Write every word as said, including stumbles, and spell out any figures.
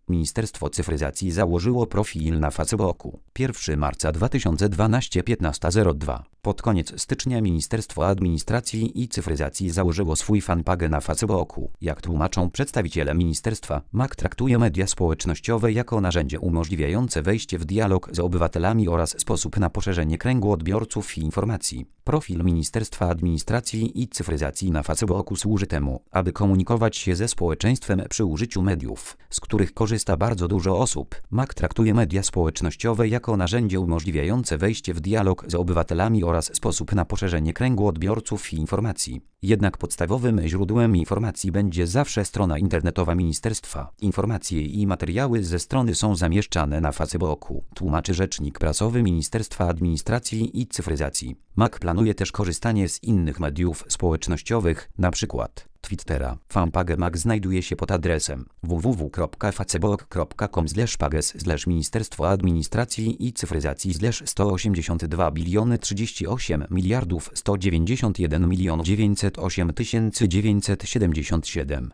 Ministerstwo Cyfryzacji założyło profil na Facebooku. pierwszego marca dwa tysiące dwunastego piętnasta zero dwa. Pod koniec stycznia Ministerstwo Administracji i Cyfryzacji założyło swój fanpage na Facebooku. Jak tłumaczą przedstawiciele ministerstwa, Mac traktuje media społecznościowe jako narzędzie umożliwiające wejście w dialog z obywatelami oraz sposób na poszerzenie kręgu odbiorców informacji. Profil Ministerstwa Administracji i Cyfryzacji na Facebooku służy temu, aby komunikować się ze społeczeństwem przy użyciu mediów, z których korzysta bardzo dużo osób. Mac traktuje media społecznościowe jako narzędzie umożliwiające wejście w dialog z obywatelami oraz sposób na poszerzenie kręgu odbiorców informacji. Jednak podstawowym źródłem informacji będzie zawsze strona internetowa ministerstwa. Informacje i materiały ze strony są zamieszczane na Facebooku, tłumaczy rzecznik prasowy Ministerstwa Administracji i Cyfryzacji. Mac planuje też korzystanie z innych mediów społecznościowych, np. Twittera. Fanpage Mac znajduje się pod adresem w w w kropka facebook kropka com slash pages slash Ministerstwo Administracji i Cyfryzacji slash sto osiemdziesiąt dwa biliony trzydzieści osiem miliardów sto dziewięćdziesiąt jeden milionów dziewięćset osiem tysięcy dziewięćset siedemdziesiąt siedem.